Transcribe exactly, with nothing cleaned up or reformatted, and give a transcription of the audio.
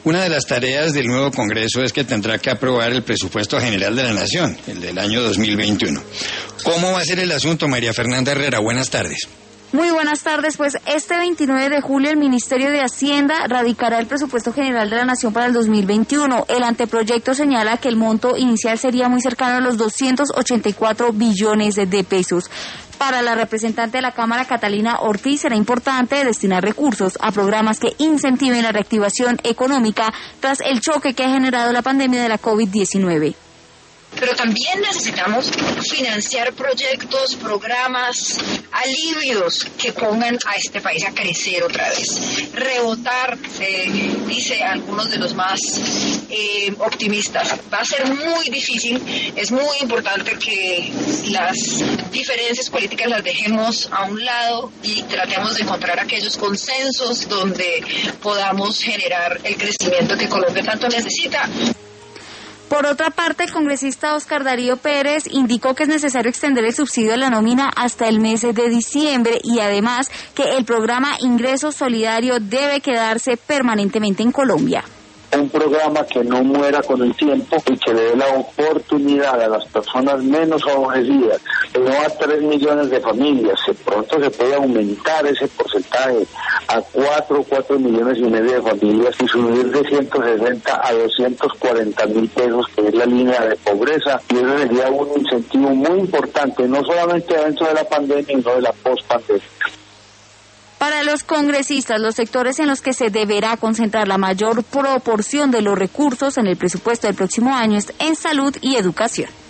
Una de las tareas del nuevo Congreso es que tendrá que aprobar el presupuesto general de la Nación, el del año dos mil veintiuno. ¿Cómo va a ser el asunto, María Fernanda Herrera? Buenas tardes. Muy buenas tardes, pues este veintinueve de julio el Ministerio de Hacienda radicará el presupuesto general de la Nación para el dos mil veintiuno. El anteproyecto señala que el monto inicial sería muy cercano a los doscientos ochenta y cuatro billones de pesos. Para la representante de la Cámara, Catalina Ortiz, será importante destinar recursos a programas que incentiven la reactivación económica tras el choque que ha generado la pandemia de la COVID diecinueve. Pero también necesitamos financiar proyectos, programas, alivios que pongan a este país a crecer otra vez, rebotar, se dice algunos de los más eh, optimistas. Va a ser muy difícil, es muy importante que las diferencias políticas las dejemos a un lado y tratemos de encontrar aquellos consensos donde podamos generar el crecimiento que Colombia tanto necesita. Por otra parte, el congresista Oscar Darío Pérez indicó que es necesario extender el subsidio a la nómina hasta el mes de diciembre y además que el programa Ingreso Solidario debe quedarse permanentemente en Colombia. Un programa que no muera con el tiempo y que le dé la oportunidad a las personas menos favorecidas, no a tres millones de familias, que pronto se puede aumentar ese porcentaje a cuatro, cuatro millones y medio de familias y subir de ciento sesenta a doscientos cuarenta mil pesos, que es la línea de pobreza, y eso sería un incentivo muy importante, no solamente dentro de la pandemia, sino de la pospandemia. Para los congresistas, los sectores en los que se deberá concentrar la mayor proporción de los recursos en el presupuesto del próximo año es en salud y educación.